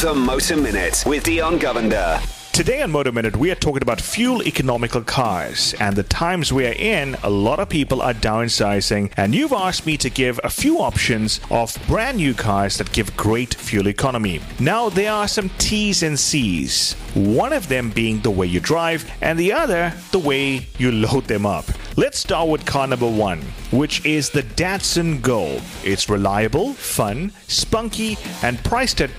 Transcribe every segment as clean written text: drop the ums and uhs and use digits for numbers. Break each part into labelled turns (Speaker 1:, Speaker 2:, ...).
Speaker 1: The Motor Minute with Dion Govender.
Speaker 2: Today on Motor Minute, we are talking about fuel economical cars, and the times we are in, a lot of people are downsizing, and you've asked me to give a few options of brand new cars that give great fuel economy. Now, there are some T's and C's, one of them being the way you drive, and the other, the way you load them up. Let's start with car number one, which is the Datsun Go. It's reliable, fun, spunky, and priced at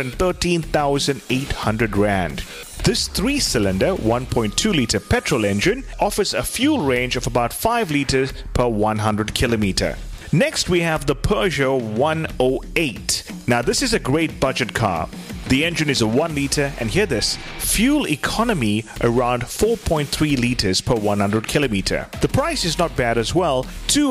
Speaker 2: 213,800 Rand. This 3-cylinder 1.2-liter petrol engine offers a fuel range of about 5 liters per 100 kilometer. Next, we have the Peugeot 108. Now, this is a great budget car. The engine is a 1 liter, and hear this, fuel economy around 4.3 liters per 100 kilometer. The price is not bad as well,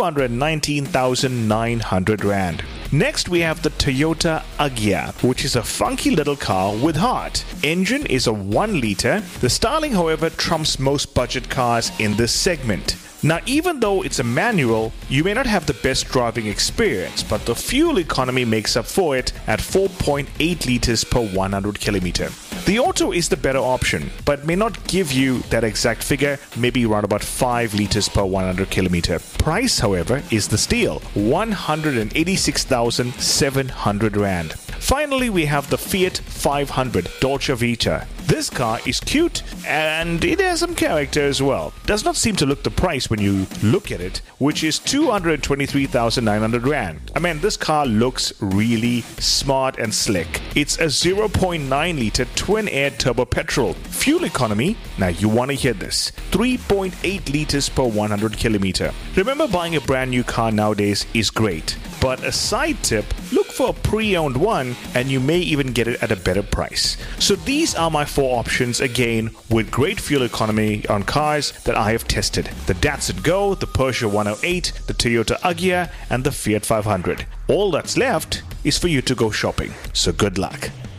Speaker 2: 219,900 Rand. Next, we have the Toyota Agya, which is a funky little car with heart. Engine is a 1 liter. The styling, however, trumps most budget cars in this segment. Now, even though it's a manual, you may not have the best driving experience, but the fuel economy makes up for it at 4.8 liters per 100 kilometer. The auto is the better option, but may not give you that exact figure, maybe around about 5 liters per 100 kilometer. Price, however, is the steal, 186,700 Rand. Finally, we have the Fiat 500 Dolce Vita. This car is cute and it has some character as well. Does not seem to look the price when you look at it, which is 223,900 Rand. I mean, this car looks really smart and slick. It's a 0.9 liter twin-air turbo petrol. Fuel economy, now you want to hear this, 3.8 liters per 100 kilometer. Remember, buying a brand new car nowadays is great. But a side tip, look for a pre-owned one and you may even get it at a better price. So these are my 4 options, again, with great fuel economy on cars that I have tested. The Datsun Go, the Peugeot 108, the Toyota Agya, and the Fiat 500. All that's left is for you to go shopping. So good luck.